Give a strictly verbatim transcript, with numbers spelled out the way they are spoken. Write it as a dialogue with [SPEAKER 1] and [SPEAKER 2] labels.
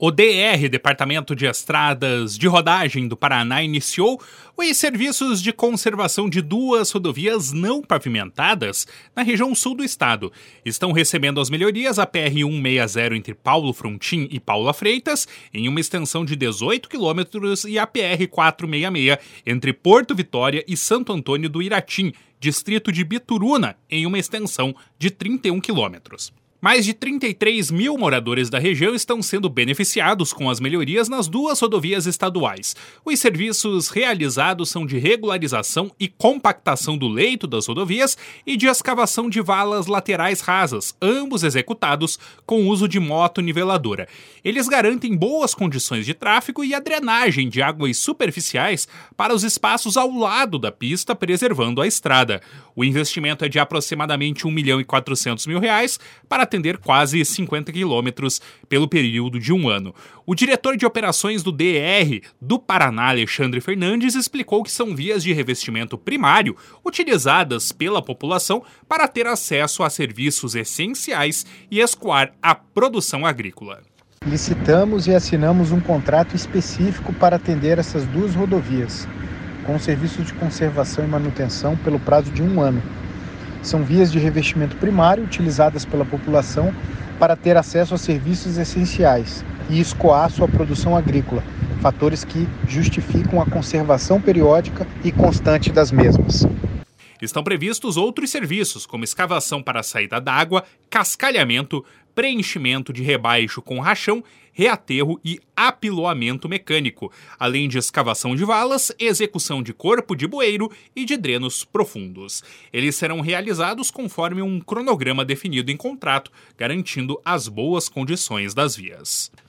[SPEAKER 1] O D R, Departamento de Estradas de Rodagem do Paraná, iniciou os serviços de conservação de duas rodovias não pavimentadas na região sul do estado. Estão recebendo as melhorias a P R cento e sessenta entre Paulo Frontin e Paula Freitas, em uma extensão de dezoito quilômetros, e a P R quatrocentos e sessenta e seis entre Porto Vitória e Santo Antônio do Iratim, distrito de Bituruna, em uma extensão de trinta e um quilômetros. Mais de trinta e três mil moradores da região estão sendo beneficiados com as melhorias nas duas rodovias estaduais. Os serviços realizados são de regularização e compactação do leito das rodovias e de escavação de valas laterais rasas, ambos executados com uso de moto-niveladora. Eles garantem boas condições de tráfego e a drenagem de águas superficiais para os espaços ao lado da pista, preservando a estrada. O investimento é de aproximadamente um milhão e quatrocentos mil reais para atender quase cinquenta quilômetros pelo período de um ano. O diretor de operações do D R do Paraná, Alexandre Fernandes, explicou que são vias de revestimento primário utilizadas pela população para ter acesso a serviços essenciais e escoar a produção agrícola.
[SPEAKER 2] Licitamos e assinamos um contrato específico para atender essas duas rodovias, com serviços de conservação e manutenção pelo prazo de um ano. São vias de revestimento primário utilizadas pela população para ter acesso a serviços essenciais e escoar sua produção agrícola, fatores que justificam a conservação periódica e constante das mesmas.
[SPEAKER 1] Estão previstos outros serviços, como escavação para a saída d'água, cascalhamento, preenchimento de rebaixo com rachão, reaterro e apiloamento mecânico, além de escavação de valas, execução de corpo de bueiro e de drenos profundos. Eles serão realizados conforme um cronograma definido em contrato, garantindo as boas condições das vias.